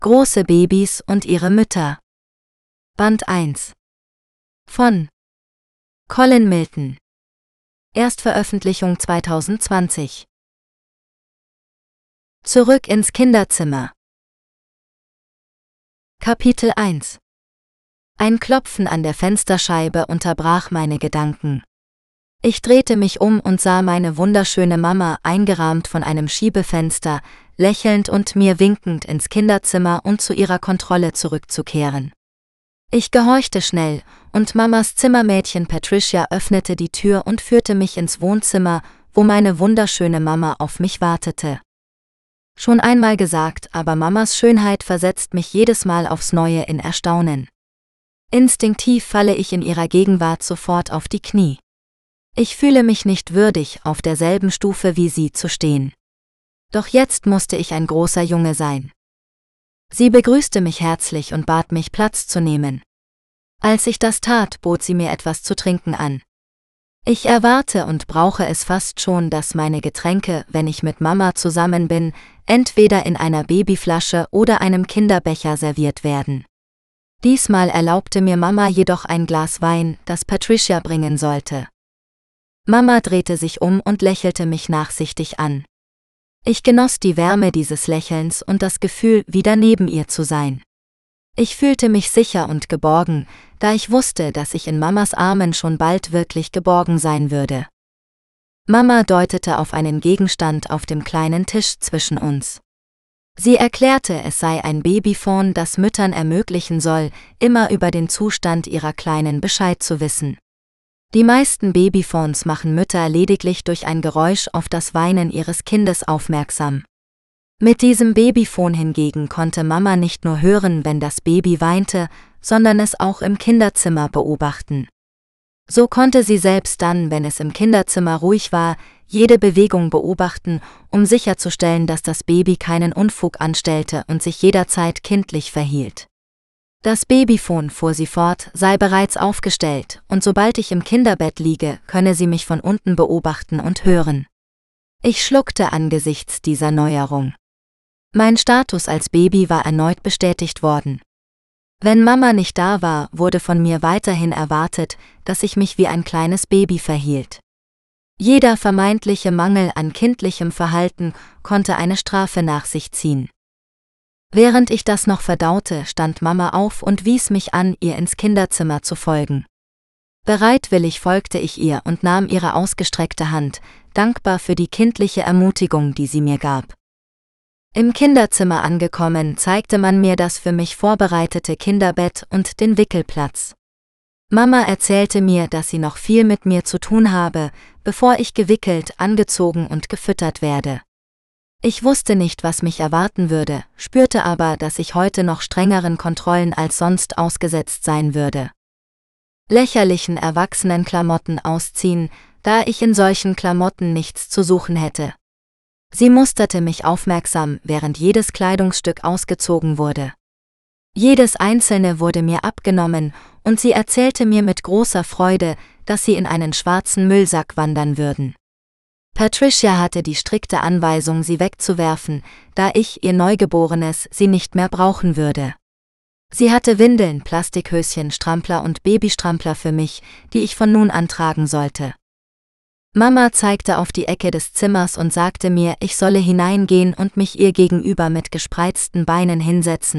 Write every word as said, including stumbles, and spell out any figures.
Große Babys und ihre Mütter. Band eins. Von Colin Milton. Erstveröffentlichung zweitausendzwanzig. Zurück ins Kinderzimmer. Kapitel eins. Ein Klopfen an der Fensterscheibe unterbrach meine Gedanken. Ich drehte mich um und sah meine wunderschöne Mama eingerahmt von einem Schiebefenster, lächelnd und mir winkend ins Kinderzimmer und zu ihrer Kontrolle zurückzukehren. Ich gehorchte schnell, und Mamas Zimmermädchen Patricia öffnete die Tür und führte mich ins Wohnzimmer, wo meine wunderschöne Mama auf mich wartete. Schon einmal gesagt, aber Mamas Schönheit versetzt mich jedes Mal aufs Neue in Erstaunen. Instinktiv falle ich in ihrer Gegenwart sofort auf die Knie. Ich fühle mich nicht würdig, auf derselben Stufe wie sie zu stehen. Doch jetzt musste ich ein großer Junge sein. Sie begrüßte mich herzlich und bat mich, Platz zu nehmen. Als ich das tat, bot sie mir etwas zu trinken an. Ich erwarte und brauche es fast schon, dass meine Getränke, wenn ich mit Mama zusammen bin, entweder in einer Babyflasche oder einem Kinderbecher serviert werden. Diesmal erlaubte mir Mama jedoch ein Glas Wein, das Patricia bringen sollte. Mama drehte sich um und lächelte mich nachsichtig an. Ich genoss die Wärme dieses Lächelns und das Gefühl, wieder neben ihr zu sein. Ich fühlte mich sicher und geborgen, da ich wusste, dass ich in Mamas Armen schon bald wirklich geborgen sein würde. Mama deutete auf einen Gegenstand auf dem kleinen Tisch zwischen uns. Sie erklärte, es sei ein Babyphone, das Müttern ermöglichen soll, immer über den Zustand ihrer Kleinen Bescheid zu wissen. Die meisten Babyphones machen Mütter lediglich durch ein Geräusch auf das Weinen ihres Kindes aufmerksam. Mit diesem Babyphone hingegen konnte Mama nicht nur hören, wenn das Baby weinte, sondern es auch im Kinderzimmer beobachten. So konnte sie selbst dann, wenn es im Kinderzimmer ruhig war, jede Bewegung beobachten, um sicherzustellen, dass das Baby keinen Unfug anstellte und sich jederzeit kindlich verhielt. Das Babyphone, fuhr sie fort, sei bereits aufgestellt, und sobald ich im Kinderbett liege, könne sie mich von unten beobachten und hören. Ich schluckte angesichts dieser Neuerung. Mein Status als Baby war erneut bestätigt worden. Wenn Mama nicht da war, wurde von mir weiterhin erwartet, dass ich mich wie ein kleines Baby verhielt. Jeder vermeintliche Mangel an kindlichem Verhalten konnte eine Strafe nach sich ziehen. Während ich das noch verdaute, stand Mama auf und wies mich an, ihr ins Kinderzimmer zu folgen. Bereitwillig folgte ich ihr und nahm ihre ausgestreckte Hand, dankbar für die kindliche Ermutigung, die sie mir gab. Im Kinderzimmer angekommen, zeigte man mir das für mich vorbereitete Kinderbett und den Wickelplatz. Mama erzählte mir, dass sie noch viel mit mir zu tun habe, bevor ich gewickelt, angezogen und gefüttert werde. Ich wusste nicht, was mich erwarten würde, spürte aber, dass ich heute noch strengeren Kontrollen als sonst ausgesetzt sein würde. Lächerlichen Erwachsenenklamotten ausziehen, da ich in solchen Klamotten nichts zu suchen hätte. Sie musterte mich aufmerksam, während jedes Kleidungsstück ausgezogen wurde. Jedes einzelne wurde mir abgenommen, und sie erzählte mir mit großer Freude, dass sie in einen schwarzen Müllsack wandern würden. Patricia hatte die strikte Anweisung, sie wegzuwerfen, da ich, ihr Neugeborenes, sie nicht mehr brauchen würde. Sie hatte Windeln, Plastikhöschen, Strampler und Babystrampler für mich, die ich von nun an tragen sollte. Mama zeigte auf die Ecke des Zimmers und sagte mir, ich solle hineingehen und mich ihr gegenüber mit gespreizten Beinen hinsetzen,